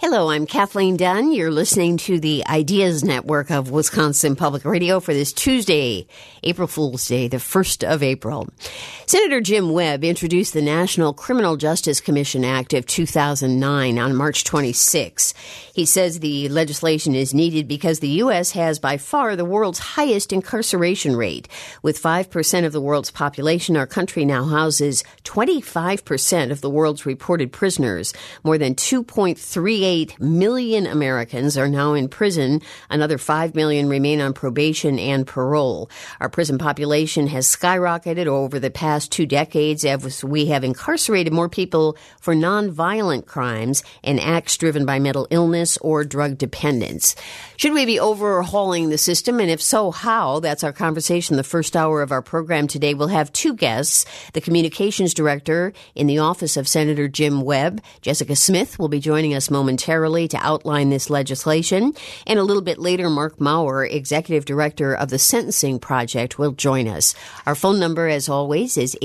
Hello, I'm Kathleen Dunn. You're listening to the Ideas Network of Wisconsin Public Radio for this Tuesday, April Fool's Day, the 1st of April. Senator Jim Webb introduced the National Criminal Justice Commission Act of 2009 on March 26. He says the legislation is needed because the U.S. has by far the world's highest incarceration rate. With 5% of the world's population, our country now houses 25% of the world's reported prisoners. More than 2.38 million Americans are now in prison. Another 5 million remain on probation and parole. Our prison population has skyrocketed over the past 2 decades as we have incarcerated more people for nonviolent crimes and acts driven by mental illness or drug dependence. Should we be overhauling the system? And if so, how? That's our conversation the first hour of our program today. We'll have 2 guests. The communications director in the office of Senator Jim Webb, Jessica Smith, will be joining us momentarily to outline this legislation. And a little bit later, Mark Maurer, executive director of the Sentencing Project, will join us. Our phone number, as always, is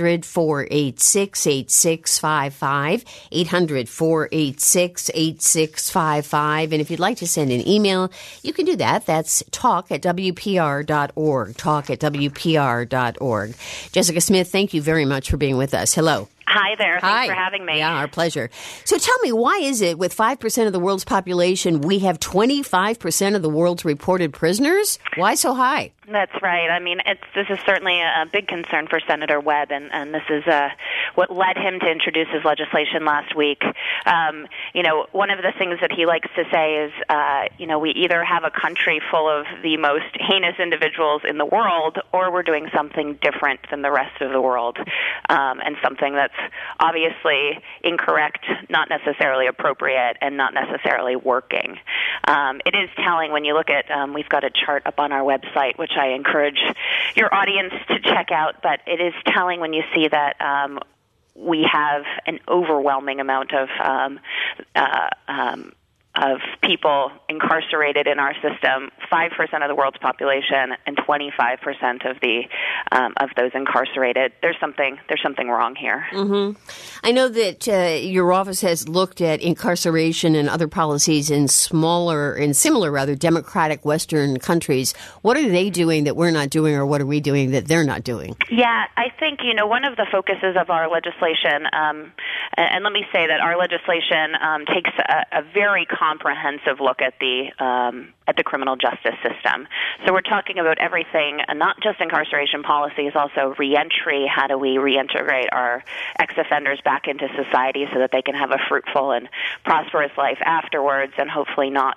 800-486-8655, 800-486-8655. And if you'd like to send an email, you can do that. That's talk@wpr.org, talk@wpr.org. Jessica Smith, thank you very much for being with us. Hello. Hi there. Thanks for having me. Yeah, our pleasure. So tell me, why is it with 5% of the world's population, we have 25% of the world's reported prisoners? Why so high? That's right. I mean, this is certainly a big concern for Senator Webb, and this is what led him to introduce his legislation last week. One of the things that he likes to say is, we either have a country full of the most heinous individuals in the world, or we're doing something different than the rest of the world, and something that's obviously incorrect, not necessarily appropriate, and not necessarily working. It is telling when you look at, we've got a chart up on our website, which I encourage your audience to check out, but it is telling when you see that we have an overwhelming amount of people incarcerated in our system, 5% of the world's population, and 25% of those incarcerated. There's something wrong here. Mm-hmm. I know that your office has looked at incarceration and other policies in similar democratic Western countries. What are they doing that we're not doing, or what are we doing that they're not doing? Yeah, I think one of the focuses of our legislation, and let me say that our legislation takes a very comprehensive look at the criminal justice system. So we're talking about everything, not just incarceration policies, also reentry. How do we reintegrate our ex-offenders back into society so that they can have a fruitful and prosperous life afterwards, and hopefully not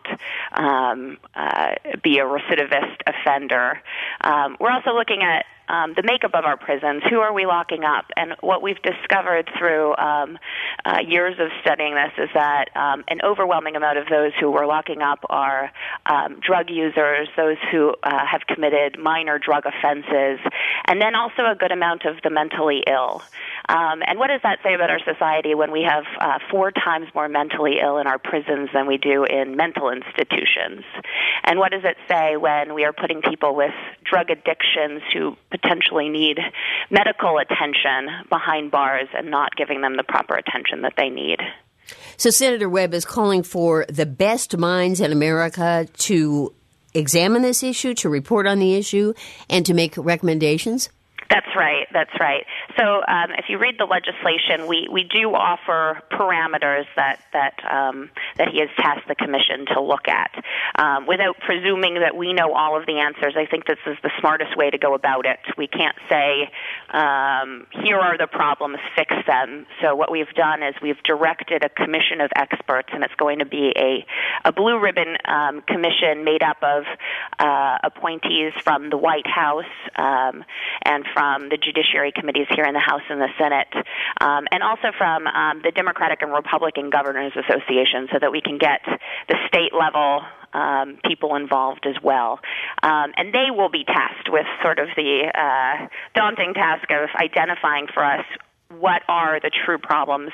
be a recidivist offender. We're also looking at the makeup of our prisons. Who are we locking up? And what we've discovered through years of studying this is that an overwhelming amount of those who we're locking up are drug users, those who have committed minor drug offenses, and then also a good amount of the mentally ill. And what does that say about our society when we have 4 times more mentally ill in our prisons than we do in mental institutions? And what does it say when we are putting people with drug addictions who potentially need medical attention behind bars and not giving them the proper attention that they need? So Senator Webb is calling for the best minds in America to examine this issue, to report on the issue, and to make recommendations? That's right. So if you read the legislation, we do offer parameters that he has tasked the commission to look at. Without presuming that we know all of the answers, I think this is the smartest way to go about it. We can't say, here are the problems, fix them. So what we've done is we've directed a commission of experts, and it's going to be a blue ribbon commission made up of appointees from the White House and from the Judiciary Committees here in the House and the Senate, and also from the Democratic and Republican Governors Association, so that we can get the state level people involved as well. And they will be tasked with sort of the daunting task of identifying for us what are the true problems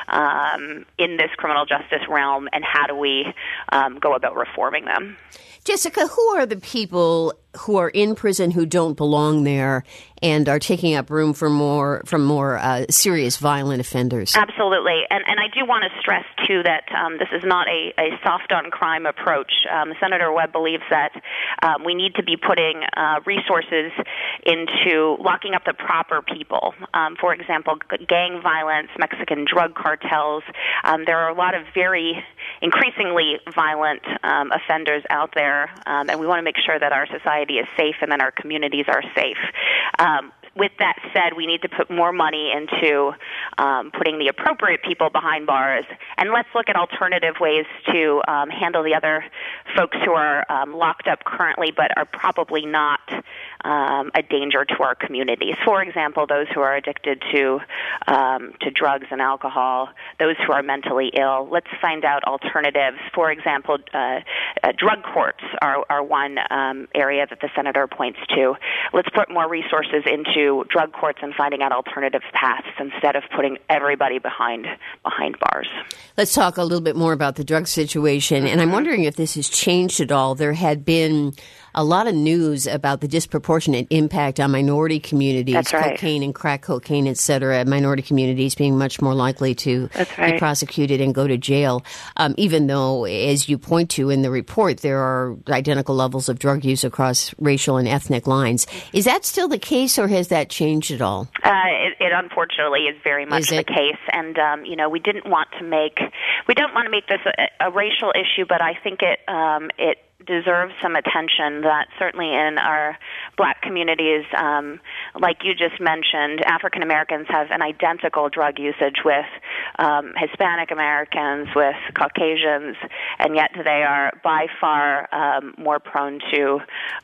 in this criminal justice realm, and how do we go about reforming them. Jessica, who are the people who are in prison who don't belong there and are taking up room for more serious violent offenders. Absolutely. And I do want to stress, too, that this is not a soft-on-crime approach. Senator Webb believes that we need to be putting resources into locking up the proper people. For example, gang violence, Mexican drug cartels. There are a lot of very increasingly violent offenders out there, and we want to make sure that our society is safe and that our communities are safe. With that said, we need to put more money into putting the appropriate people behind bars, and let's look at alternative ways to handle the other folks who are locked up currently but are probably not a danger to our communities. For example, those who are addicted to drugs and alcohol, those who are mentally ill. Let's find out alternatives. For example, drug courts are one area that the senator points to. Let's put more resources into drug courts and finding out alternative paths instead of putting everybody behind bars. Let's talk a little bit more about the drug situation, and I'm wondering if this has changed at all. There had been a lot of news about the disproportionate impact on minority communities, That's right. cocaine and crack cocaine, et cetera, minority communities being much more likely to be prosecuted and go to jail, even though, as you point to in the report, there are identical levels of drug use across racial and ethnic lines. Is that still the case, or has that changed at all? It unfortunately is very much the case, and we don't want to make this a racial issue, but I think it deserves some attention. That certainly in our black communities, like you just mentioned, African Americans have an identical drug usage with Hispanic Americans, with Caucasians, and yet they are by far more prone to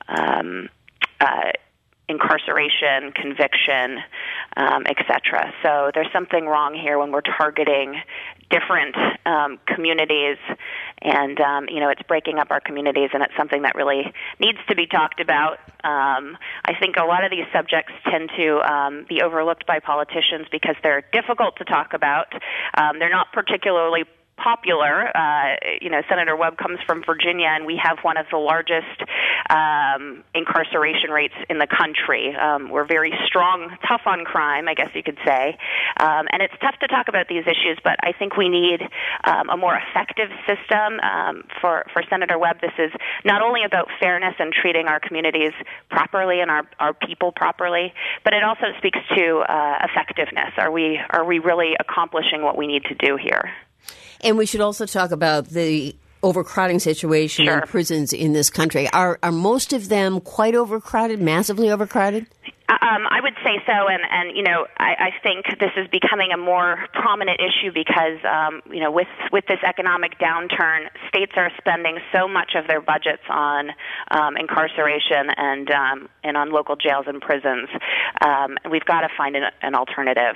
incarceration, conviction, etc. So there's something wrong here when we're targeting different communities, and it's breaking up our communities, and it's something that really needs to be talked about. I think a lot of these subjects tend to be overlooked by politicians because they're difficult to talk about. They're not particularly popular. Senator Webb comes from Virginia, and we have one of the largest incarceration rates in the country. We're very strong, tough on crime, I guess you could say. And it's tough to talk about these issues, but I think we need a more effective system. For Senator Webb, this is not only about fairness and treating our communities properly and our people properly, but it also speaks to effectiveness. Are we really accomplishing what we need to do here? And we should also talk about the overcrowding situation in prisons in this country. Are most of them quite overcrowded, massively overcrowded? I would say so, and I think this is becoming a more prominent issue because with this economic downturn, states are spending so much of their budgets on incarceration and on local jails and prisons. We've got to find an alternative.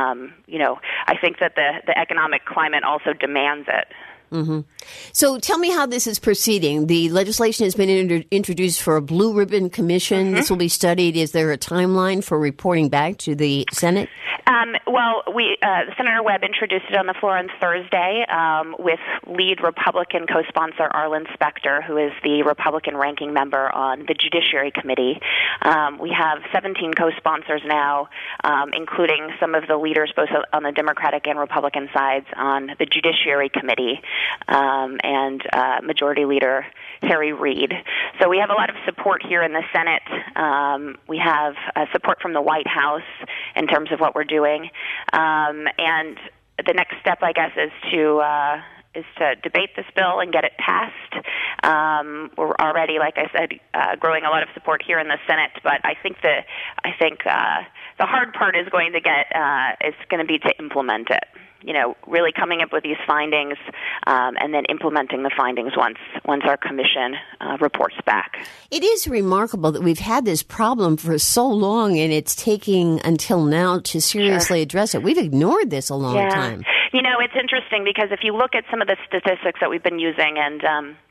I think that the economic climate also demands it. Mm-hmm. So tell me how this is proceeding. The legislation has been introduced for a blue ribbon commission. Mm-hmm. This will be studied. Is there a timeline for reporting back to the Senate? Senator Webb introduced it on the floor on Thursday with lead Republican co-sponsor Arlen Specter, who is the Republican ranking member on the Judiciary Committee. We have 17 co-sponsors now, including some of the leaders both on the Democratic and Republican sides on the Judiciary Committee, and Majority Leader Harry Reid. So we have a lot of support here in the Senate. We have support from the White House in terms of what we're doing. And the next step, I guess, is to debate this bill and get it passed. We're already, like I said, growing a lot of support here in the Senate, but I think the hard part is going to be to implement it. Really coming up with these findings and then implementing the findings once our commission reports back. It is remarkable that we've had this problem for so long, and it's taking until now to seriously address it. We've ignored this a long time. It's interesting because if you look at some of the statistics that we've been using, and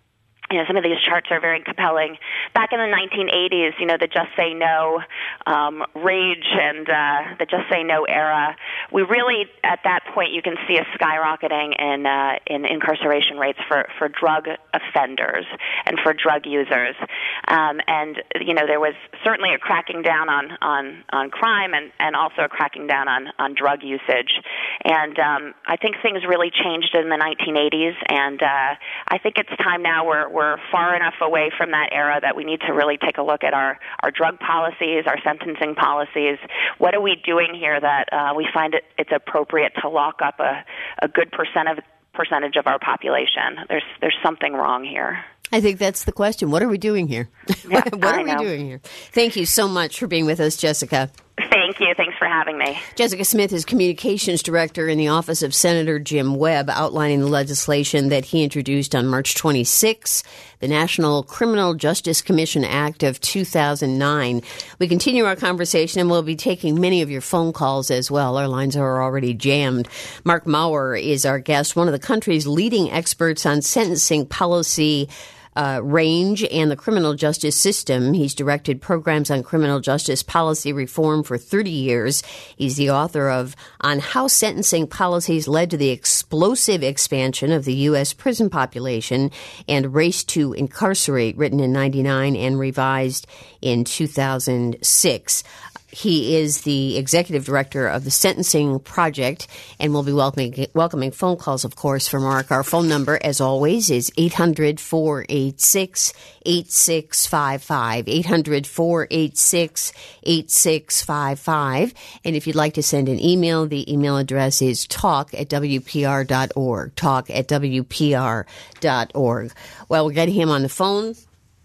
some of these charts are very compelling. Back in the 1980s, the Just Say No rage and the Just Say No era, we really, at that point, you can see a skyrocketing in incarceration rates for drug offenders and for drug users. And there was certainly a cracking down on crime and also a cracking down on drug usage. And I think things really changed in the 1980s, and I think it's time now we're far enough away from that era that we need to really take a look at our drug policies, our sentencing policies. What are we doing here that we find it's appropriate to lock up a good percentage of our population? There's something wrong here. I think that's the question. What are we doing here? Yeah, what are we doing here? Thank you so much for being with us, Jessica. Thank you. Thanks for having me. Jessica Smith is Communications Director in the Office of Senator Jim Webb, outlining the legislation that he introduced on March 26, the National Criminal Justice Commission Act of 2009. We continue our conversation, and we'll be taking many of your phone calls as well. Our lines are already jammed. Mark Maurer is our guest, one of the country's leading experts on sentencing policy range and the criminal justice system. He's directed programs on criminal justice policy reform for 30 years. He's the author of On How Sentencing Policies Led to the Explosive Expansion of the U.S. Prison Population and Race to Incarcerate, written in 1999 and revised in 2006. He is the executive director of the Sentencing Project, and we'll be welcoming phone calls, of course, from Mark. Our phone number, as always, is 800-486-8655, 800-486-8655. And if you'd like to send an email, the email address is talk@wpr.org, talk@wpr.org. Well, we'll get him on the phone.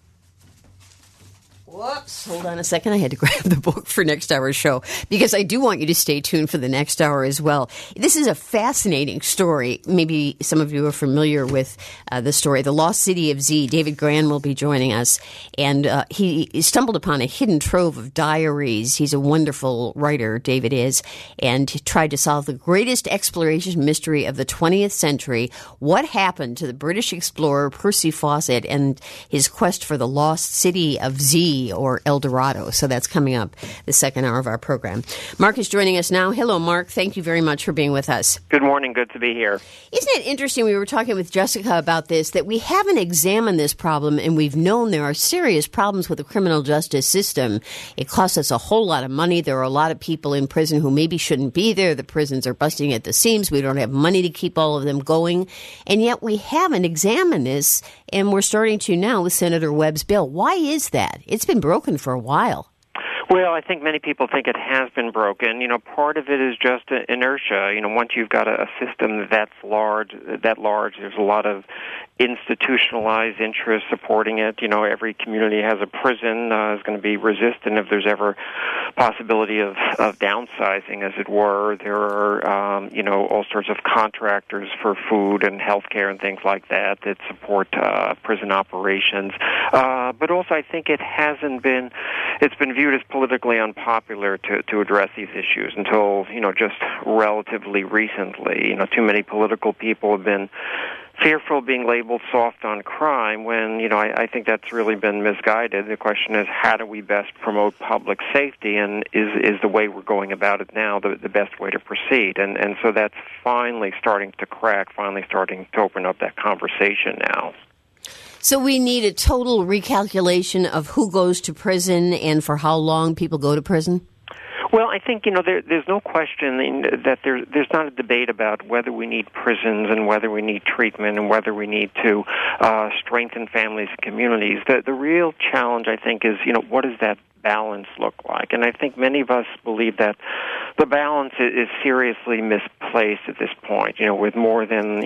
Whoops, hold on a second. I had to grab the book for next hour's show because I do want you to stay tuned for the next hour as well. This is a fascinating story. Maybe some of you are familiar with the story. The Lost City of Z. David Grann will be joining us, and he stumbled upon a hidden trove of diaries. He's a wonderful writer, David is, and tried to solve the greatest exploration mystery of the 20th century. What happened to the British explorer Percy Fawcett and his quest for the Lost City of Z, or El Dorado? So that's coming up the second hour of our program. Mark is joining us now. Hello, Mark. Thank you very much for being with us. Good morning. Good to be here. Isn't it interesting? We were talking with Jessica about this, that we haven't examined this problem, and we've known there are serious problems with the criminal justice system. It costs us a whole lot of money. There are a lot of people in prison who maybe shouldn't be there. The prisons are busting at the seams. We don't have money to keep all of them going. And yet we haven't examined this, and we're starting to now with Senator Webb's bill. Why is that? It's been broken for a while. Well, I think many people think it has been broken. Part of it is just inertia. Once you've got a system that's large, there's a lot of institutionalized interest supporting it. Every community has a prison, is going to be resistant if there's ever possibility of downsizing, as it were. There are, all sorts of contractors for food and healthcare and things like that support prison operations. But also, I think it's been viewed as politically unpopular to address these issues until, just relatively recently. Too many political people have been fearful of being labeled soft on crime when, I think that's really been misguided. The question is, how do we best promote public safety, and is the way we're going about it now the best way to proceed? And so that's finally starting to crack, finally starting to open up that conversation now. So we need a total recalculation of who goes to prison and for how long people go to prison? Well, I think, there's no question that there's not a debate about whether we need prisons and whether we need treatment and whether we need to strengthen families and communities. The real challenge, I think, is, what does that balance look like? And I think many of us believe that the balance is seriously misplaced at this point. With more than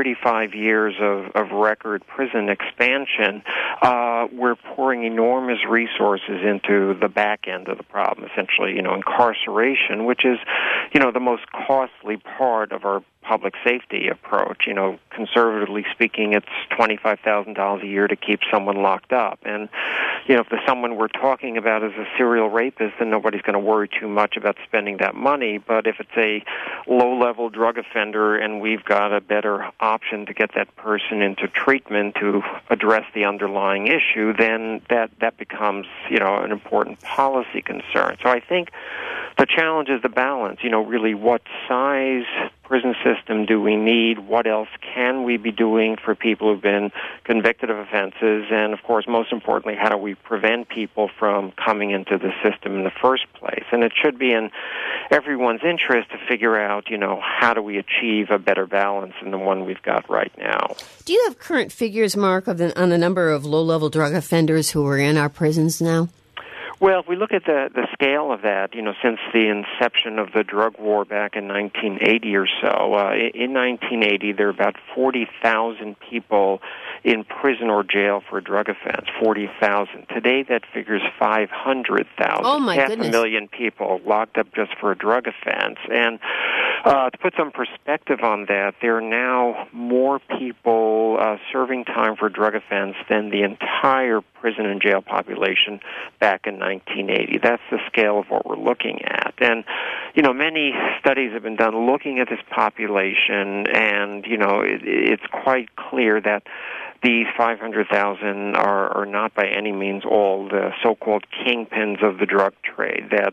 35 years of record prison expansion, we're pouring enormous resources into the back end of the problem, essentially, incarceration, which is, the most costly part of our public safety approach. Conservatively speaking, it's $25,000 a year to keep someone locked up. And, if the someone we're talking about is a serial rapist, then nobody's going to worry too much about spending that money, but if it's a low-level drug offender and we've got a better option to get that person into treatment to address the underlying issue, then that becomes, an important policy concern. So I think the challenge is the balance, really what size prison system do we need? What else can we be doing for people who've been convicted of offenses? And, of course, most importantly, how do we prevent people from coming into the system in the first place? And it should be in everyone's interest to figure out, how do we achieve a better balance than the one we've got right now. Do you have current figures, Mark, on the number of low-level drug offenders who are in our prisons now? Well, if we look at the scale of that, since the inception of the drug war back in 1980 or so, in 1980 there were about 40,000 people in prison or jail for a drug offense, 40,000. Today that figure's 500,000. Oh, my goodness. 500,000 people locked up just for a drug offense. And to put some perspective on that, there are now more people serving time for a drug offense than the entire prison and jail population back in 1980. That's the scale of what we're looking at. And, many studies have been done looking at this population, and, it's quite clear that these 500,000 are not by any means all the so-called kingpins of the drug trade, that,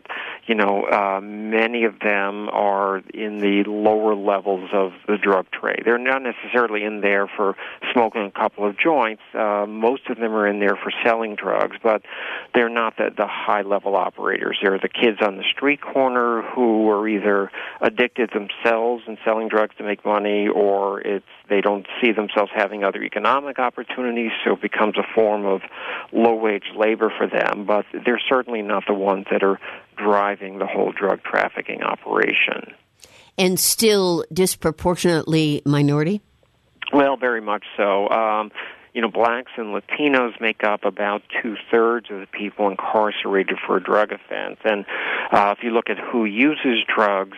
many of them are in the lower levels of the drug trade. They're not necessarily in there for smoking a couple of joints. Most of them are in there for selling drugs, but they're not the high-level operators. They're the kids on the street corner who are either addicted themselves and selling drugs to make money, or they don't see themselves having other economic opportunities, so it becomes a form of low-wage labor for them. But they're certainly not the ones that are driving the whole drug trafficking operation. And still disproportionately minority? Well, very much so. Blacks and Latinos make up about two-thirds of the people incarcerated for a drug offense. And if you look at who uses drugs,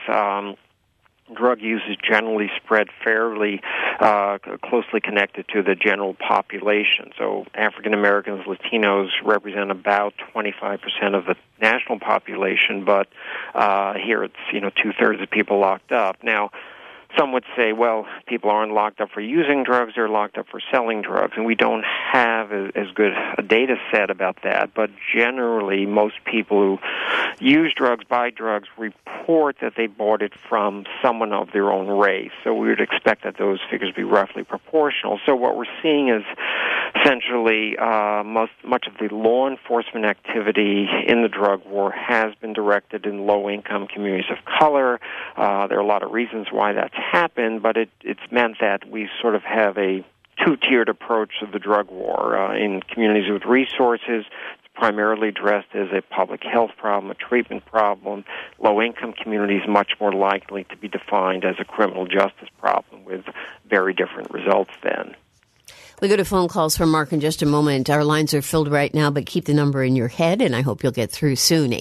drug use is generally spread fairly closely connected to the general population. So African Americans, Latinos represent about 25% of the national population, but here it's two-thirds of people locked up. Now, some would say, well, people aren't locked up for using drugs, they're locked up for selling drugs, and we don't have as good a data set about that. But generally, most people who use drugs, buy drugs, report that they bought it from someone of their own race. So we would expect that those figures be roughly proportional. So what we're seeing is essentially much of the law enforcement activity in the drug war has been directed in low-income communities of color. There are a lot of reasons why that's happened, but it's meant that we sort of have a two-tiered approach to the drug war. In communities with resources, it's primarily addressed as a public health problem, a treatment problem. Low-income communities much more likely to be defined as a criminal justice problem with very different results then. We go to phone calls from Mark in just a moment. Our lines are filled right now, but keep the number in your head, and I hope you'll get through soon.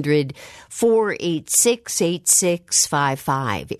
800-486-8655.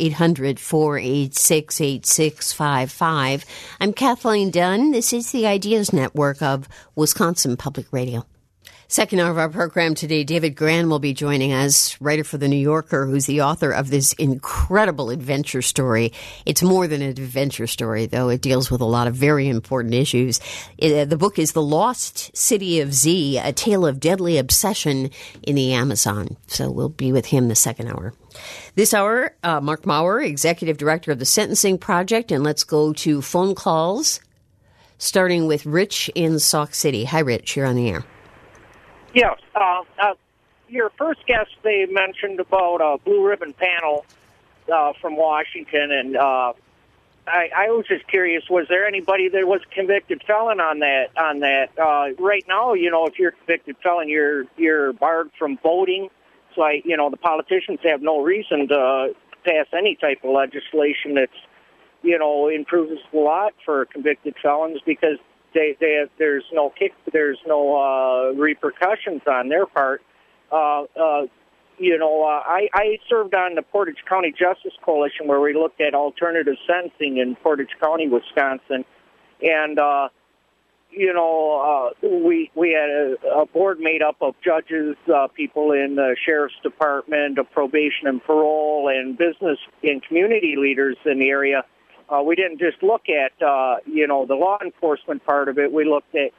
800-486-8655. I'm Kathleen Dunn. This is the Ideas Network of Wisconsin Public Radio. Second hour of our program today, David Grann will be joining us, writer for The New Yorker, who's the author of this incredible adventure story. It's more than an adventure story, though. It deals with a lot of very important issues. The book is The Lost City of Z, A Tale of Deadly Obsession in the Amazon. So we'll be with him the second hour. This hour, Mark Maurer, Executive Director of the Sentencing Project, and let's go to phone calls, starting with Rich in Sauk City. Hi, Rich. You're on the air. Yes. Your first guest, they mentioned about a blue ribbon panel from Washington, and I was just curious, was there anybody that was a convicted felon on that? Right now, if you're a convicted felon, you're barred from voting. So, the politicians have no reason to pass any type of legislation that's, improves a lot for convicted felons because there's no repercussions on their part. I served on the Portage County Justice Coalition where we looked at alternative sentencing in Portage County, Wisconsin, and we had a board made up of judges, people in the sheriff's department, of probation and parole, and business and community leaders in the area. We didn't just look at, the law enforcement part of it. We looked at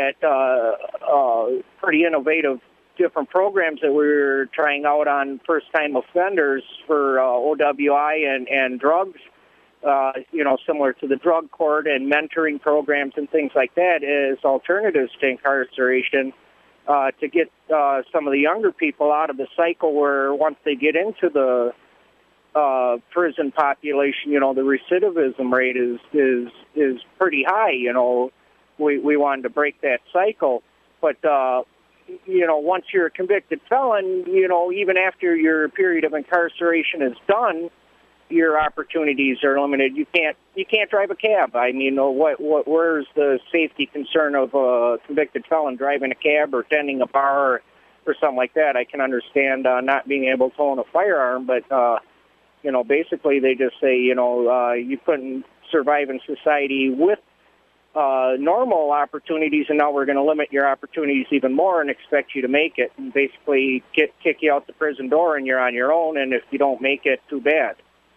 pretty innovative different programs that we were trying out on first-time offenders for OWI and drugs, similar to the drug court, and mentoring programs and things like that as alternatives to incarceration to get some of the younger people out of the cycle where once they get into the prison population, the recidivism rate is pretty high. We wanted to break that cycle, but once you're a convicted felon, even after your period of incarceration is done, your opportunities are limited. You can't drive a cab. I mean, where's the safety concern of a convicted felon driving a cab or tending a bar or something like that? I can understand not being able to own a firearm, but basically they just say you couldn't survive in society with normal opportunities, and now we're going to limit your opportunities even more and expect you to make it, and basically kick you out the prison door, and you're on your own, and if you don't make it, too bad.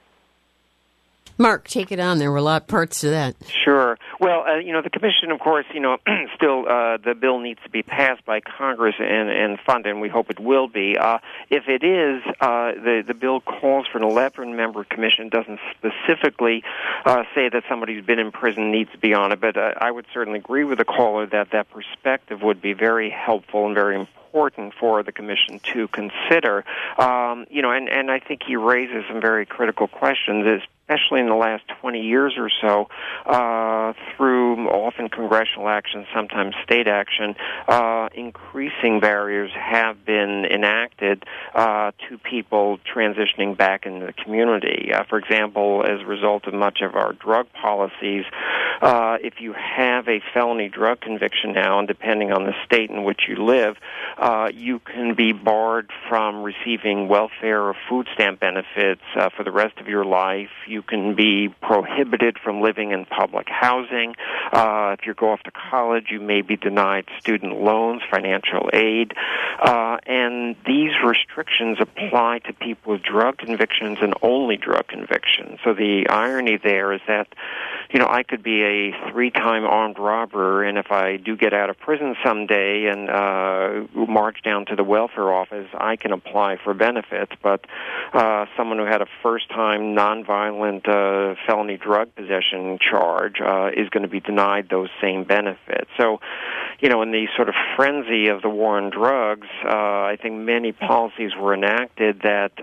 Mark, take it on. There were a lot of parts to that. Sure. Well, the commission, of course, still the bill needs to be passed by Congress and funded, and we hope it will be. If it is, the bill calls for an 11-member commission. It doesn't specifically say that somebody who's been in prison needs to be on it, but I would certainly agree with the caller that perspective would be very helpful and very important for the commission to consider. And I think he raises some very critical questions, especially in the last 20 years or so, through often congressional action, sometimes state action, increasing barriers have been enacted to people transitioning back into the community. For example, as a result of much of our drug policies, if you have a felony drug conviction now, and depending on the state in which you live, you can be barred from receiving welfare or food stamp benefits for the rest of your life. You can be prohibited from living in public housing. If you go off to college, you may be denied student loans, financial aid. And these restrictions apply to people with drug convictions and only drug convictions. So the irony there is that, I could be a 3-time armed robber, and if I do get out of prison someday and march down to the welfare office, I can apply for benefits. But someone who had a first-time nonviolent felony drug possession charge is going to be denied those same benefits. So, in the sort of frenzy of the war on drugs, I think many policies were enacted that,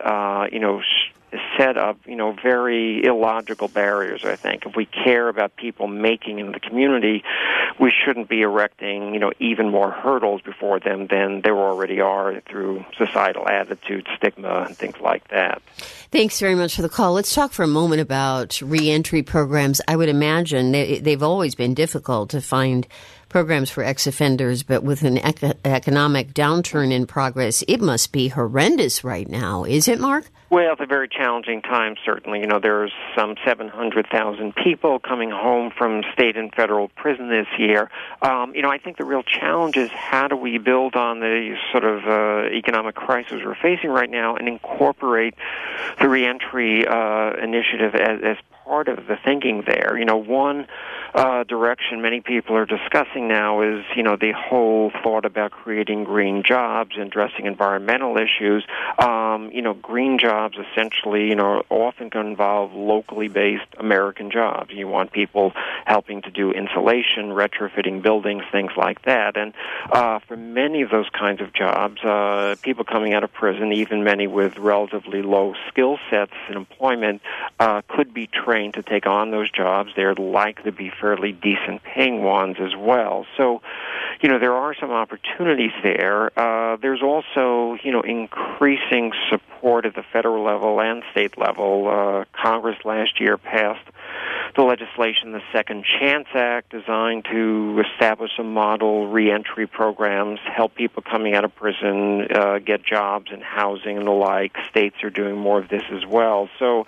set up, very illogical barriers, I think. If we care about people making in the community, we shouldn't be erecting, even more hurdles before them than there already are through societal attitude, stigma, and things like that. Thanks very much for the call. Let's talk for a moment about reentry programs. I would imagine they've always been difficult to find programs for ex-offenders, but with an economic downturn in progress, it must be horrendous right now. Is it, Mark? Well, it's a very challenging time, certainly. There's some 700,000 people coming home from state and federal prison this year. I think the real challenge is how do we build on the sort of economic crisis we're facing right now and incorporate the reentry initiative as part of the thinking there. One direction many people are discussing now is, the whole thought about creating green jobs and addressing environmental issues. Green jobs essentially, often can involve locally based American jobs. You want people helping to do insulation, retrofitting buildings, things like that. And for many of those kinds of jobs, people coming out of prison, even many with relatively low skill sets in employment, could be trained to take on those jobs. They're likely to be fairly decent paying ones as well. So, there are some opportunities there. There's also, increasing support at the federal level and state level. Congress last year passed the legislation, the Second Chance Act, designed to establish some model reentry programs, help people coming out of prison get jobs and housing and the like. States are doing more of this as well. So,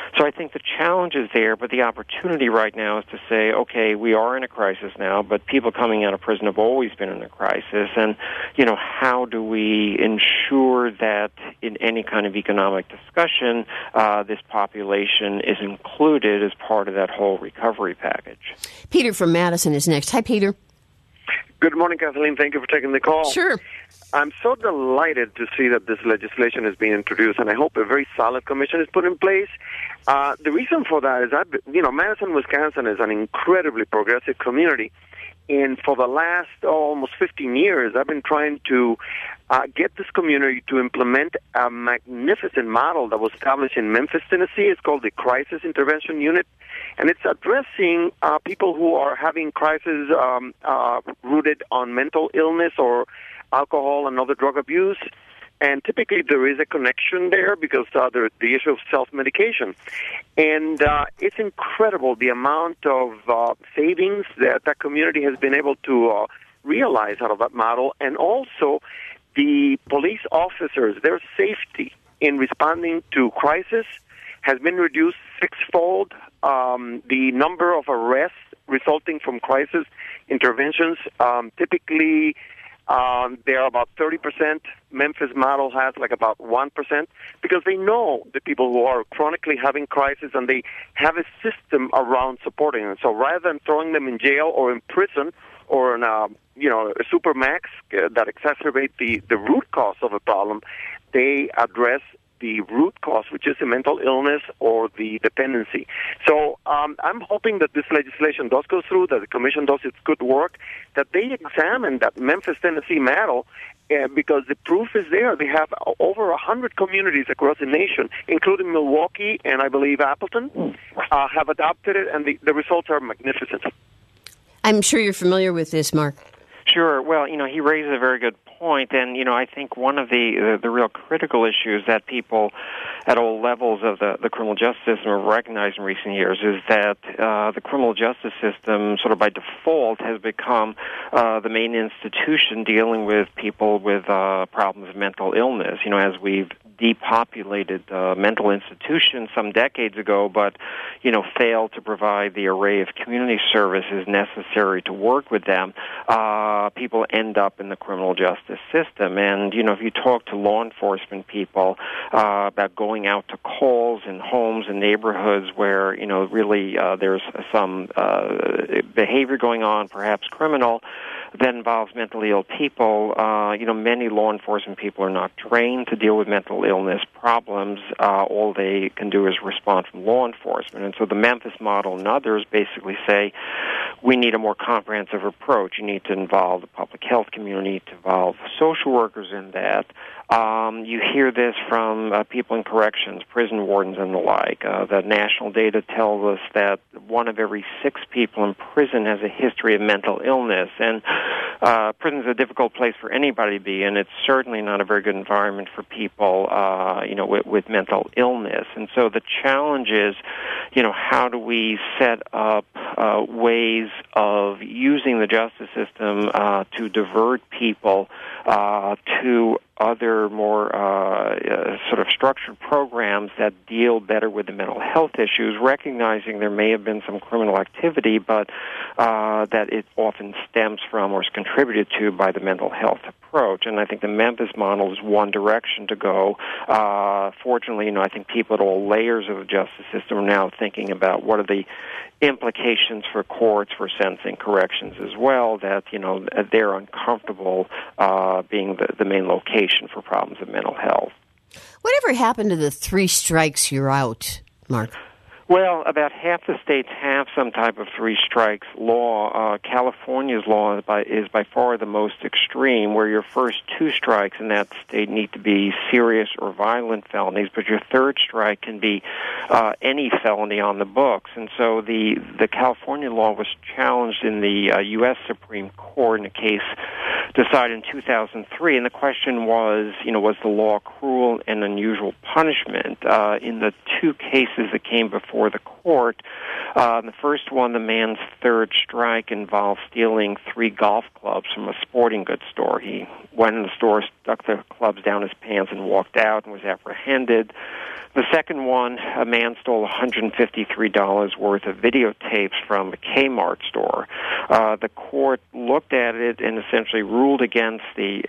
So I think the challenge is there, but the opportunity right now is to say, okay, we are in a crisis now, but people coming out of prison have always been in a crisis, and, how do we ensure that in any kind of economic discussion, this population is included as part of that whole recovery package? Peter from Madison is next. Hi, Peter. Good morning, Kathleen. Thank you for taking the call. Sure. I'm so delighted to see that this legislation is being introduced, and I hope a very solid commission is put in place. The reason for that is Madison, Wisconsin is an incredibly progressive community, and for the last almost 15 years, I've been trying to get this community to implement a magnificent model that was established in Memphis, Tennessee. It's called the Crisis Intervention Unit, and it's addressing people who are having crises rooted on mental illness or alcohol and other drug abuse. And typically there is a connection there because the issue of self-medication. And it's incredible the amount of savings that community has been able to realize out of that model. And also the police officers, their safety in responding to crisis has been reduced sixfold. The number of arrests resulting from crisis interventions, typically they're about 30%. Memphis model has like about 1% because they know the people who are chronically having crisis and they have a system around supporting them. So rather than throwing them in jail or in prison or in a supermax that exacerbate the root cause of a problem, they address the root cause, which is the mental illness or the dependency. So I'm hoping that this legislation does go through, that the commission does its good work, that they examine that Memphis, Tennessee model, because the proof is there. They have over 100 communities across the nation, including Milwaukee and I believe Appleton, have adopted it, and the results are magnificent. I'm sure you're familiar with this, Mark. Sure. Well, he raises a very good point, and I think one of the real critical issues that people at all levels of the criminal justice system have recognized in recent years is that the criminal justice system, sort of by default, has become the main institution dealing with people with problems of mental illness. As we've depopulated mental institutions some decades ago, but failed to provide the array of community services necessary to work with them, people end up in the criminal justice system. And if you talk to law enforcement people about going out to calls in homes and neighborhoods where really there's some behavior going on, perhaps criminal, that involves mentally ill people, many law enforcement people are not trained to deal with mental illness problems. All they can do is respond from law enforcement. And so the Memphis model and others basically say, we need a more comprehensive approach. You need to involve the public health community, to involve social workers in that. You hear this from people in corrections, prison wardens and the like. The national data tells us that 1 of every 6 people in prison has a history of mental illness. And prison is a difficult place for anybody to be, and it's certainly not a very good environment for people, with mental illness. And so the challenge is, how do we set up ways of using the justice system to divert people to other more sort of structured programs that deal better with the mental health issues, recognizing there may have been some criminal activity, but that it often stems from or is contributed to by the mental health approach. And I think the Memphis model is one direction to go. Fortunately, I think people at all layers of the justice system are now thinking about what are the implications for courts, for sentencing, corrections as well, that, they're uncomfortable being the main location for problems of mental health. Whatever happened to the 3 strikes, you're out, Mark? Well, about half the states have some type of 3 strikes law. California's law is by far the most extreme, where your first 2 strikes in that state need to be serious or violent felonies, but your 3rd strike can be any felony on the books. And so the California law was challenged in the U.S. Supreme Court in a case decided in 2003, and the question was, was the law cruel and unusual punishment? In the 2 cases that came before the court, The first one, the man's third strike, involved stealing 3 golf clubs from a sporting goods store. He went in the store, stuck the clubs down his pants, and walked out and was apprehended. The second one, a man stole $153 worth of videotapes from a Kmart store. The court looked at it and essentially ruled against the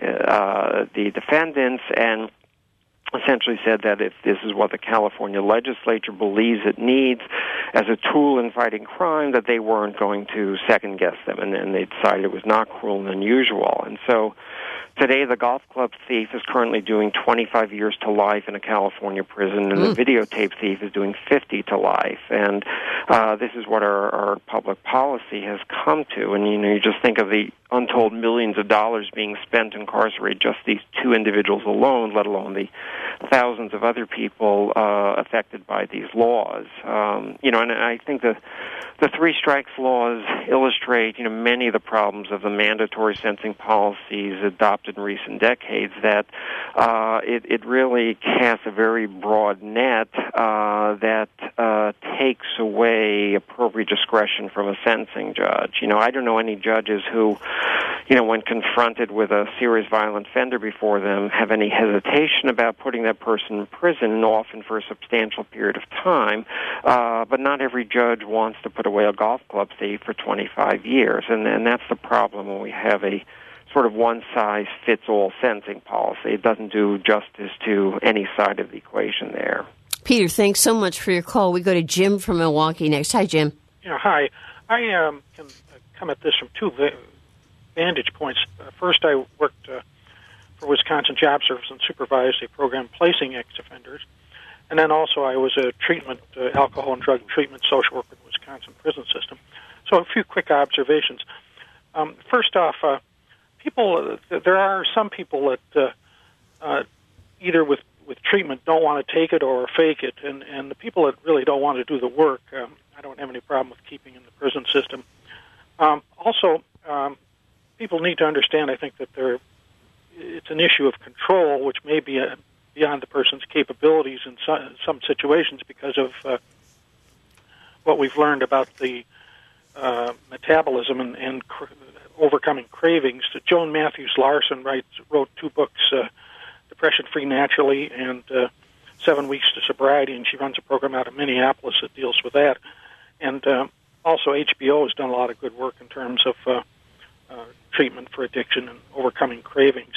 defendants and essentially said that if this is what the California legislature believes it needs as a tool in fighting crime, that they weren't going to second-guess them, and they decided it was not cruel and unusual. And so today, the golf club thief is currently doing 25 years to life in a California prison, and the videotape thief is doing 50 to life. And this is what our public policy has come to. And, you just think of the untold millions of dollars being spent to incarcerate just these 2 individuals alone, let alone the thousands of other people affected by these laws. And I think the 3 strikes laws illustrate, many of the problems of the mandatory sentencing policies adopted in recent decades, that it really casts a very broad net that takes away appropriate discretion from a sentencing judge. I don't know any judges who, when confronted with a serious violent offender before them, have any hesitation about putting that person in prison, often for a substantial period of time. But not every judge wants to put away a golf club thief for 25 years. And that's the problem when we have a sort of one-size-fits-all sentencing policy. It doesn't do justice to any side of the equation there. Peter, thanks so much for your call. We go to Jim from Milwaukee next. Hi, Jim. Yeah, hi. I can come at this from 2 vantage points. First, I worked for Wisconsin Job Service and supervised a program placing ex-offenders. And then also I was a alcohol and drug treatment social worker in the Wisconsin prison system. So a few quick observations. First off, there are some people that either with treatment don't want to take it or fake it, and the people that really don't want to do the work, I don't have any problem with keeping in the prison system. Also, people need to understand, I think, that it's an issue of control, which may be beyond the person's capabilities in some situations because of what we've learned about the metabolism and overcoming cravings. Joan Matthews Larson wrote 2 books, Depression Free Naturally and 7 Weeks to Sobriety, and she runs a program out of Minneapolis that deals with that. And also HBO has done a lot of good work in terms of treatment for addiction and overcoming cravings.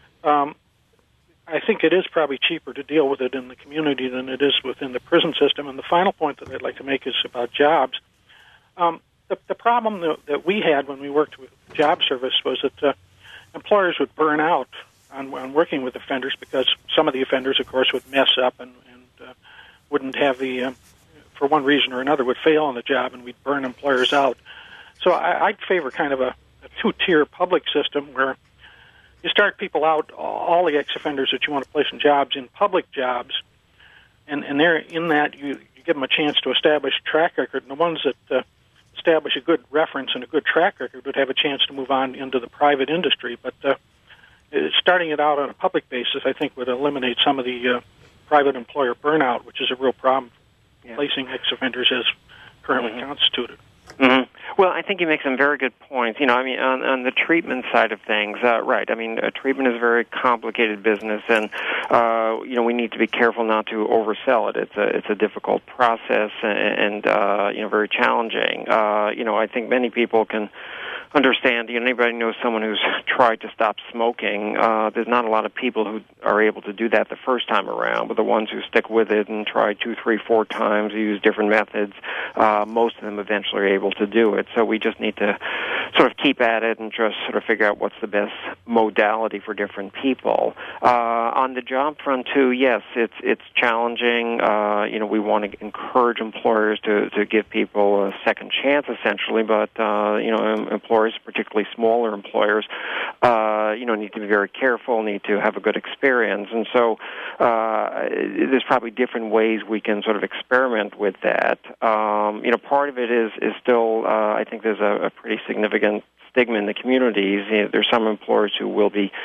I think it is probably cheaper to deal with it in the community than it is within the prison system. And the final point that I'd like to make is about jobs. The problem that we had when we worked with job service was that employers would burn out on working with offenders because some of the offenders, of course, would mess up and wouldn't have for one reason or another, would fail on the job, and we'd burn employers out. So I'd favor kind of a 2-tier public system where you start people out, all the ex-offenders that you want to place in jobs, in public jobs, and they're in that you give them a chance to establish a track record, and the ones that establish a good reference and a good track record would have a chance to move on into the private industry. But starting it out on a public basis, I think, would eliminate some of the private employer burnout, which is a real problem placing ex-offenders as currently constituted. Mm-hmm. Well, I think you make some very good points. On the treatment side of things, right. Treatment is a very complicated business, and we need to be careful not to oversell it. It's a difficult process and very challenging. I think many people can understand. Anybody knows someone who's tried to stop smoking. There's not a lot of people who are able to do that the first time around, but the ones who stick with it and try 2, 3, 4 times, use different methods, most of them eventually are able to do it. So we just need to sort of keep at it and just sort of figure out what's the best modality for different people. On the job front, too, yes, it's challenging. We want to encourage employers to give people a second chance, essentially, but employers, particularly smaller employers, need to be very careful, need to have a good experience. And so there's probably different ways we can sort of experiment with that. Part of it is still, I think there's a pretty significant stigma in the communities. There's some employers who will be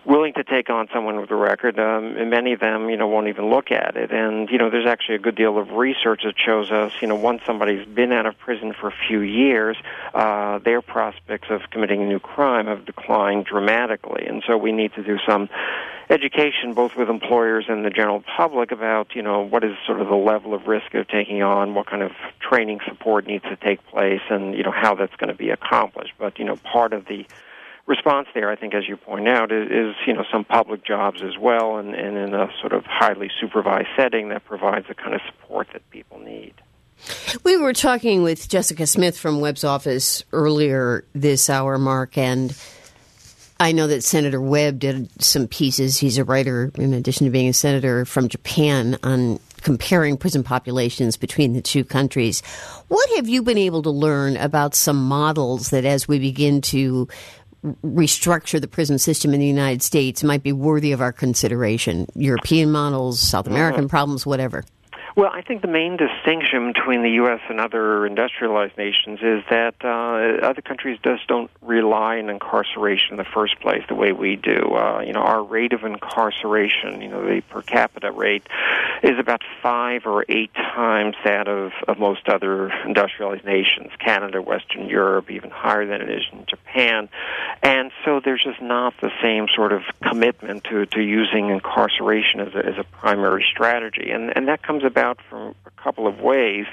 willing to take on someone with a record, and many of them, won't even look at it. And, there's actually a good deal of research that shows us, once somebody's been out of prison for a few years, their prospects of committing a new crime have declined dramatically. And so we need to do some education both with employers and the general public about, what is sort of the level of risk of taking on, what kind of training support needs to take place, and, how that's going to be accomplished. But, part of the response there, I think, as you point out, is some public jobs as well, and in a sort of highly supervised setting that provides the kind of support that people need. We were talking with Jessica Smith from Webb's office earlier this hour, Mark, and I know that Senator Webb did some pieces. He's a writer, in addition to being a senator, from Japan on comparing prison populations between the two countries. What have you been able to learn about some models that, as we begin to restructure the prison system in the United States, might be worthy of our consideration? European models, South American problems, whatever. Well, I think the main distinction between the U.S. and other industrialized nations is that other countries just don't rely on incarceration in the first place the way we do. Our rate of incarceration, the per capita rate, is about 5 or 8 times that of most other industrialized nations, Canada, Western Europe, even higher than it is in Japan. And so there's just not the same sort of commitment to using incarceration as a primary strategy. And that comes about from a couple of ways.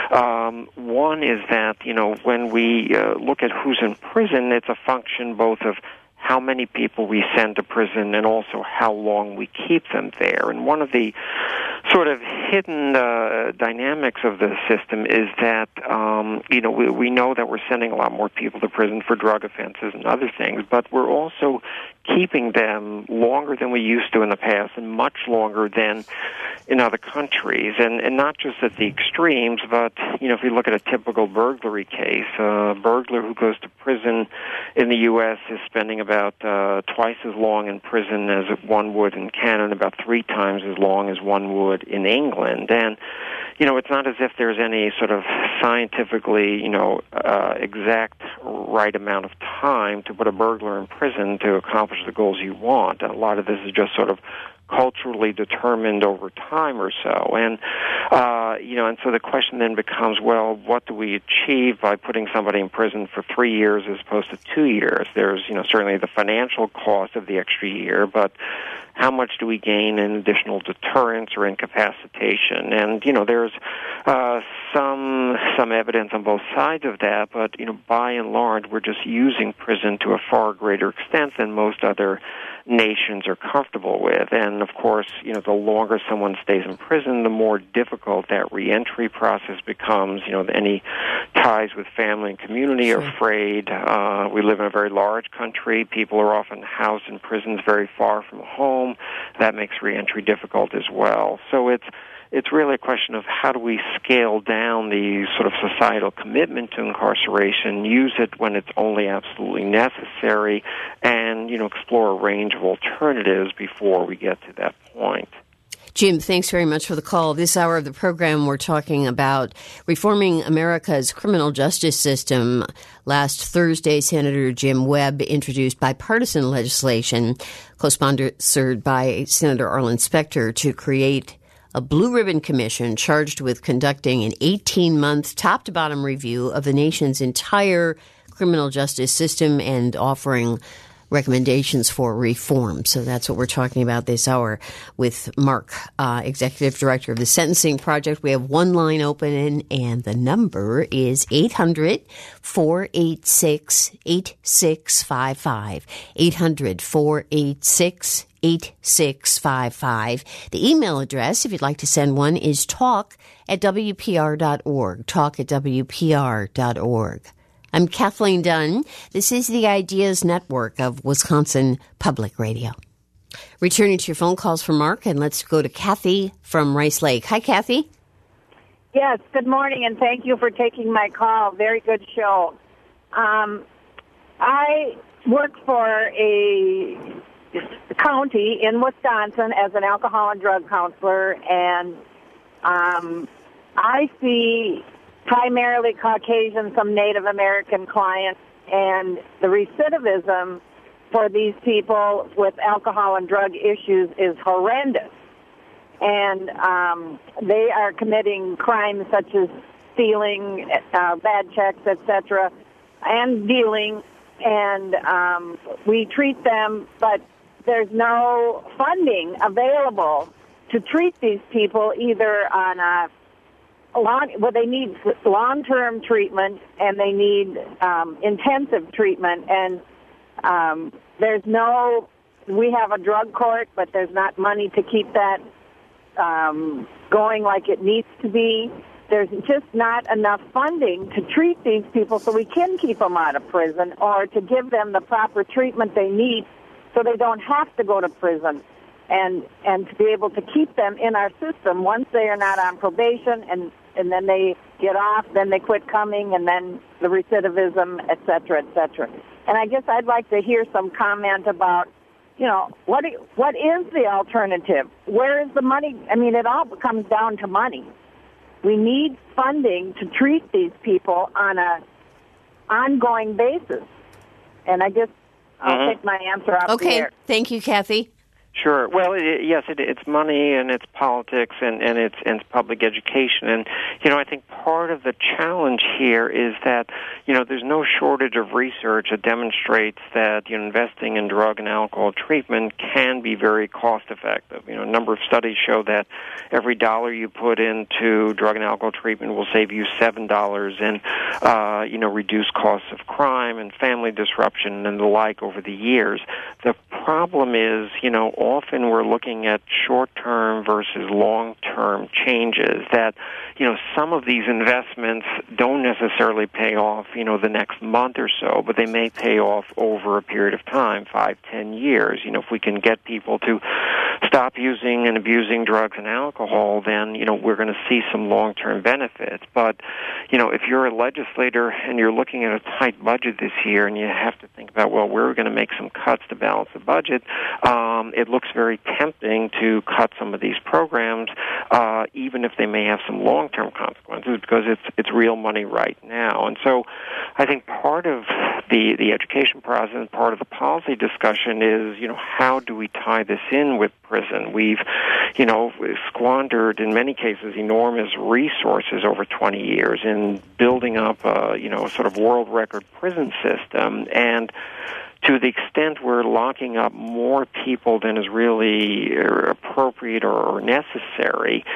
One is that, when we look at who's in prison, it's a function both of how many people we send to prison and also how long we keep them there. And one of the sort of hidden dynamics of the system is that, we know that we're sending a lot more people to prison for drug offenses and other things, but we're also keeping them longer than we used to in the past and much longer than in other countries. And not just at the extremes, but, if you look at a typical burglary case, a burglar who goes to prison in the U.S. is spending about twice as long in prison as one would in Canada, about 3 times as long as one would in England. And, it's not as if there's any sort of scientifically, exact right amount of time to put a burglar in prison to accomplish the goals you want. A lot of this is just sort of culturally determined over time or so. And, and so the question then becomes, well, what do we achieve by putting somebody in prison for 3 years as opposed to 2 years? There's, certainly the financial cost of the extra year, but how much do we gain in additional deterrence or incapacitation? And, there's some evidence on both sides of that, but, by and large, we're just using prison to a far greater extent than most other nations are comfortable with. And, of course, the longer someone stays in prison, the more difficult that reentry process becomes. Any ties with family and community are frayed. We live in a very large country. People are often housed in prisons very far from home. That makes reentry difficult as well. So it's really a question of how do we scale down the sort of societal commitment to incarceration, use it when it's only absolutely necessary, and, explore a range of alternatives before we get to that point. Jim, thanks very much for the call. This hour of the program, we're talking about reforming America's criminal justice system. Last Thursday, Senator Jim Webb introduced bipartisan legislation, co-sponsored by Senator Arlen Specter, to create a blue ribbon commission charged with conducting an 18-month top-to-bottom review of the nation's entire criminal justice system and offering recommendations for reform. So that's what we're talking about this hour with Mark, Executive Director of the Sentencing Project. We have one line open, and the number is 800-486-8655. 800-486-8655. The email address, if you'd like to send one, is talk@wpr.org. Talk@wpr.org. I'm Kathleen Dunn. This is the Ideas Network of Wisconsin Public Radio. Returning to your phone calls for Mark, and let's go to Kathy from Rice Lake. Hi, Kathy. Yes, good morning, and thank you for taking my call. Very good show. I work for a county in Wisconsin as an alcohol and drug counselor, and I see primarily Caucasian, some Native American clients, and the recidivism for these people with alcohol and drug issues is horrendous. And they are committing crimes such as stealing, bad checks, etc., and dealing. And we treat them, but there's no funding available to treat these people either on a they need long-term treatment and they need intensive treatment. And we have a drug court, but there's not money to keep that going like it needs to be. There's just not enough funding to treat these people so we can keep them out of prison or to give them the proper treatment they need so they don't have to go to prison, and to be able to keep them in our system once they are not on probation and then they get off, then they quit coming, and then the recidivism, et cetera, et cetera. And I guess I'd like to hear some comment about, what is the alternative? Where is the money? I mean, it all comes down to money. We need funding to treat these people on an ongoing basis. And I guess I'll take my answer off the air. Thank you, Kathy. Sure. Well, yes, it's money and it's politics and it's public education. And, I think part of the challenge here is that, there's no shortage of research that demonstrates that, investing in drug and alcohol treatment can be very cost effective. A number of studies show that every dollar you put into drug and alcohol treatment will save you $7 and, reduce costs of crime and family disruption and the like over the years. The problem is, often we're looking at short-term versus long-term changes that, some of these investments don't necessarily pay off, the next month or so, but they may pay off over a period of time, 5-10 years. If we can get people to stop using and abusing drugs and alcohol, then, we're going to see some long-term benefits. But, if you're a legislator and you're looking at a tight budget this year and you have to think about, well, we're going to make some cuts to balance the budget, it looks very tempting to cut some of these programs, even if they may have some long-term consequences, because it's real money right now. And so I think part of the education process, part of the policy discussion is, how do we tie this in with prison? We've, squandered, in many cases, enormous resources over 20 years in building up a, sort of world record prison system. And to the extent we're locking up more people than is really appropriate or necessary,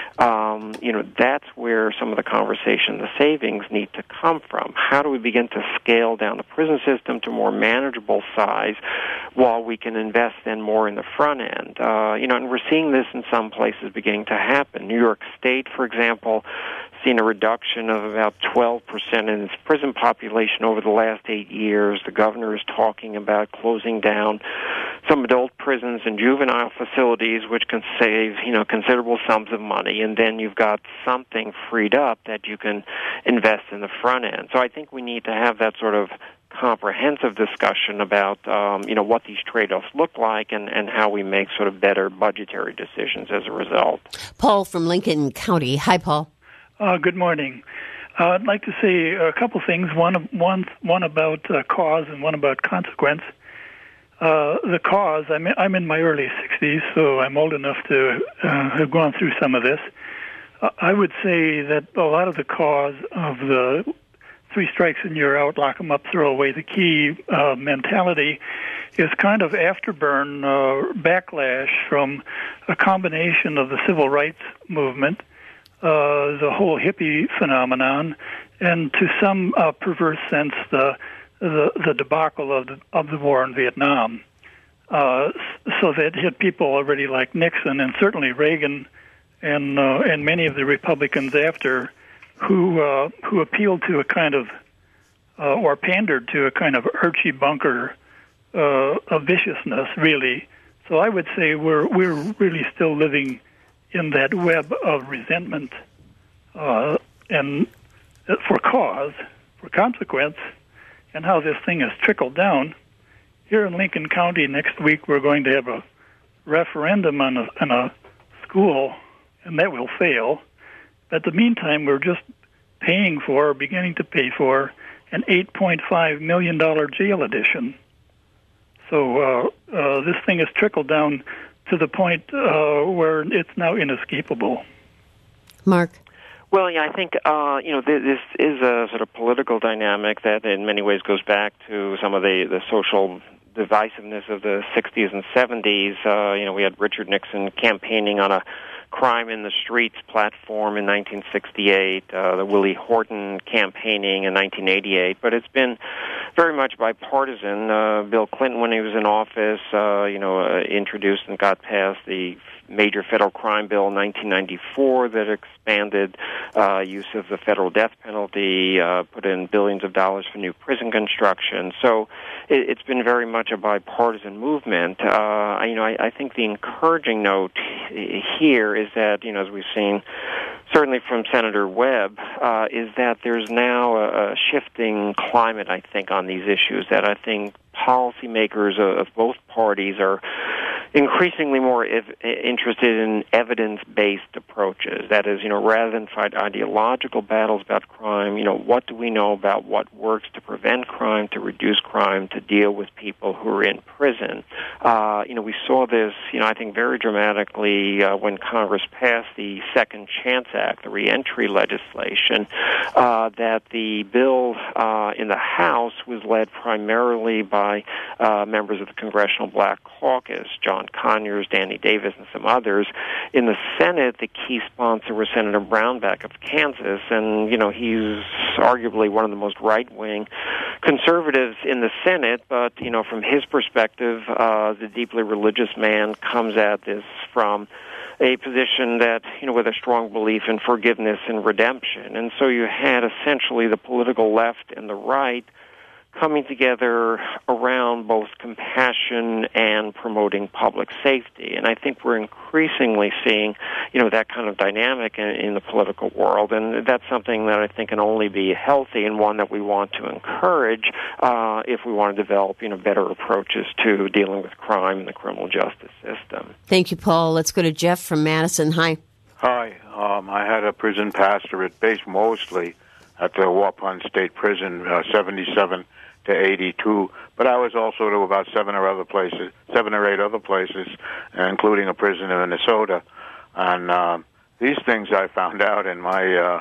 that's where some of the conversation, the savings need to come from. How do we begin to scale down the prison system to more manageable size while we can invest then more in the front end? And we're seeing this in some places beginning to happen. New York State, for example, seen a reduction of about 12% in its prison population over the last 8 years. The governor is talking about closing down some adult prisons and juvenile facilities, which can save, considerable sums of money, and then you've got something freed up that you can invest in the front end. So I think we need to have that sort of comprehensive discussion about, what these trade-offs look like and how we make sort of better budgetary decisions as a result. Paul from Lincoln County. Hi, Paul. Good morning. I'd like to say a couple things. One about cause and one about consequence. The cause. I'm in my early 60s, so I'm old enough to have gone through some of this. I would say that a lot of the cause of the 3 strikes and you're out, lock 'em up, throw away the key mentality is kind of afterburn backlash from a combination of the civil rights movement, the whole hippie phenomenon, and to some perverse sense the debacle of the war in Vietnam. So that hit people already like Nixon and certainly Reagan and many of the Republicans after, who appealed to a kind of or pandered to a kind of Archie Bunker of viciousness, really. So I would say we're really still living in that web of resentment, and for cause, for consequence, and how this thing has trickled down. Here in Lincoln County next week, we're going to have a referendum on a school, and that will fail. At the meantime, we're just beginning to pay for, an $8.5 million jail addition. So this thing has trickled down to the point where it's now inescapable. Mark? Well, yeah, I think this is a sort of political dynamic that in many ways goes back to some of the social divisiveness of the 60s and 70s. We had Richard Nixon campaigning on a crime in the streets platform in 1968, the Willie Horton campaigning in 1988, but it's been very much bipartisan. Bill Clinton, when he was in office, introduced and got passed the major federal crime bill in 1994 that expanded use of the federal death penalty, put in billions of dollars for new prison construction. So it's been very much a bipartisan movement. I think the encouraging note here is that, as we've seen certainly from Senator Webb, is that there's now a shifting climate, I think, on these issues, that I think policymakers of both parties are increasingly more interested in evidence-based approaches. That is, rather than fight ideological battles about crime, what do we know about what works to prevent crime, to reduce crime, to deal with people who are in prison? We saw this, I think, very dramatically when Congress passed the Second Chance Act, the reentry legislation, that the bill in the House was led primarily by members of the Congressional Black Caucus, John Conyers, Danny Davis, and some others. In the Senate, the key sponsor was Senator Brownback of Kansas, and, he's arguably one of the most right-wing conservatives in the Senate, but, from his perspective, the deeply religious man comes at this from a position that, with a strong belief in forgiveness and redemption. And so you had essentially the political left and the right coming together around both compassion and promoting public safety. And I think we're increasingly seeing, that kind of dynamic in the political world. And that's something that I think can only be healthy and one that we want to encourage if we want to develop, better approaches to dealing with crime in the criminal justice system. Thank you, Paul. Let's go to Jeff from Madison. Hi. Hi. I had a prison pastorate based mostly at the Waupun State Prison, 77 to 82, but I was also to about 7 or 8 other places, including a prison in Minnesota. And these things I found out in my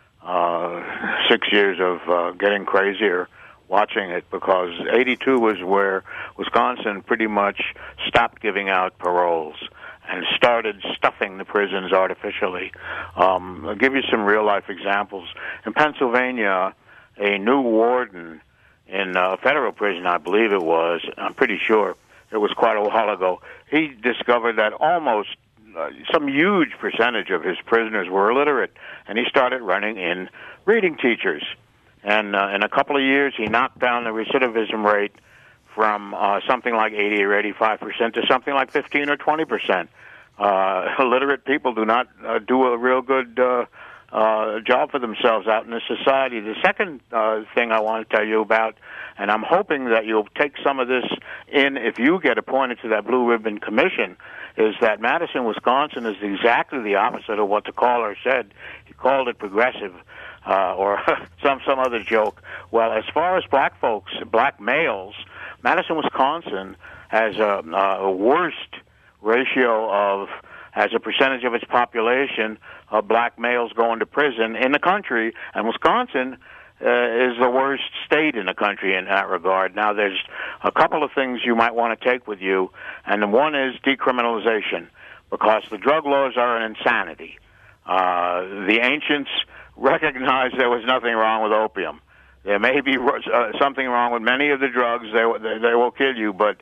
6 years of getting crazier watching it, because 82 was where Wisconsin pretty much stopped giving out paroles and started stuffing the prisons artificially. I'll give you some real-life examples. In Pennsylvania, a new warden in a federal prison, I believe it was, I'm pretty sure, it was quite a while ago, he discovered that almost some huge percentage of his prisoners were illiterate, and he started running in reading teachers. And in a couple of years, he knocked down the recidivism rate from something like 80 or 85% to something like 15 or 20%. Illiterate people do not do a real good job for themselves out in the society. The second thing I want to tell you about, and I'm hoping that you'll take some of this in if you get appointed to that Blue Ribbon Commission, is that Madison, Wisconsin is exactly the opposite of what the caller said. He called it progressive or some other joke. Well, as far as black folks, black males, Madison, Wisconsin has a worst ratio of, as a percentage of its population, of black males going to prison in the country, and Wisconsin is the worst state in the country in that regard. Now, there's a couple of things you might want to take with you, and one is decriminalization, because the drug laws are an insanity. The ancients recognized there was nothing wrong with opium. There may be something wrong with many of the drugs. They will kill you, but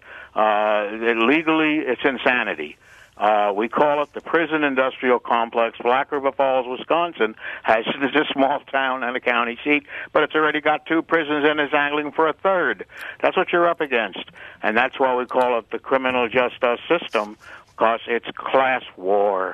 legally it's insanity. We call it the prison industrial complex. Black River Falls, Wisconsin, is a small town and a county seat, but it's already got 2 prisons and is angling for a 3rd. That's what you're up against, and that's why we call it the criminal justice system, because it's class war.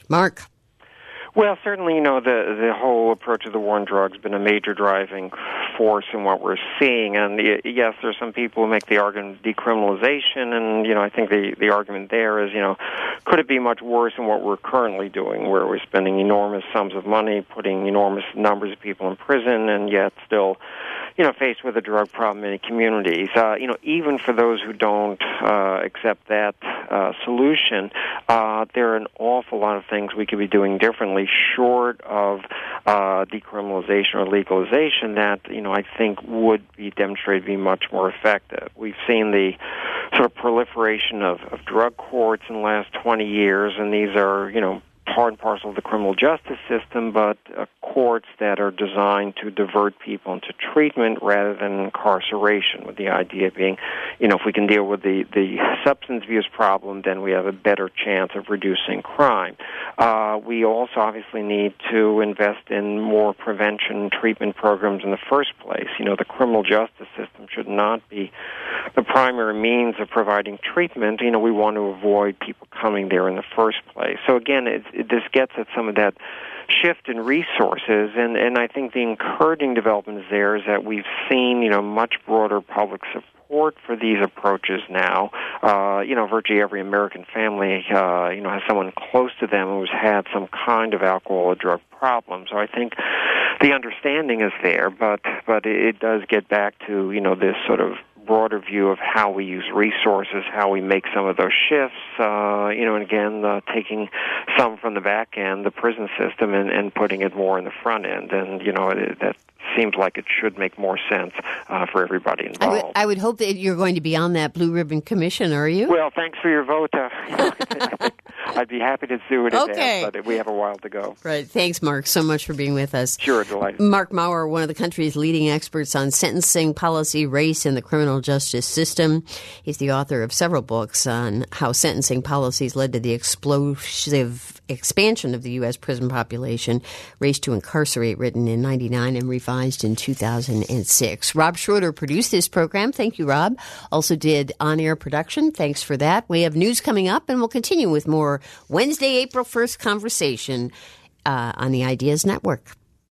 Mark? Well, certainly, the whole approach of the war on drugs has been a major driving force in what we're seeing. And yes, there's some people who make the argument of decriminalization, and I think the argument there is, could it be much worse than what we're currently doing, where we're spending enormous sums of money, putting enormous numbers of people in prison, and yet still, faced with a drug problem in communities. Even for those who don't accept that solution, there are an awful lot of things we could be doing differently, short of decriminalization or legalization, that I think would be demonstrated to be much more effective. We've seen the sort of proliferation of drug courts in the last 20 years, and these are part and parcel of the criminal justice system, but courts that are designed to divert people into treatment rather than incarceration, with the idea being, if we can deal with the substance abuse problem, then we have a better chance of reducing crime. We also obviously need to invest in more prevention and treatment programs in the first place. The criminal justice system should not be the primary means of providing treatment. We want to avoid people coming there in the first place. So again, this gets at some of that shift in resources, and I think the encouraging developments there is that we've seen, much broader public support for these approaches now. Virtually every American family, has someone close to them who's had some kind of alcohol or drug problem. So I think the understanding is there, but it does get back to, this sort of broader view of how we use resources, how we make some of those shifts, and again, taking some from the back end, the prison system, and putting it more in the front end. And, that seems like it should make more sense for everybody involved. I would hope that you're going to be on that Blue Ribbon Commission, are you? Well, thanks for your vote. I'd be happy to do it again, but we have a while to go. Right. Thanks, Mark, so much for being with us. Sure, delighted. Mark Maurer, one of the country's leading experts on sentencing policy, race, and the criminal justice system. He's the author of several books on how sentencing policies led to the explosive expansion of the U.S. prison population, Race to Incarcerate, written in 1999 and revised in 2006. Rob Schroeder produced this program. Thank you, Rob. Also did on-air production. Thanks for that. We have news coming up, and we'll continue with more Wednesday, April 1st conversation on the Ideas Network.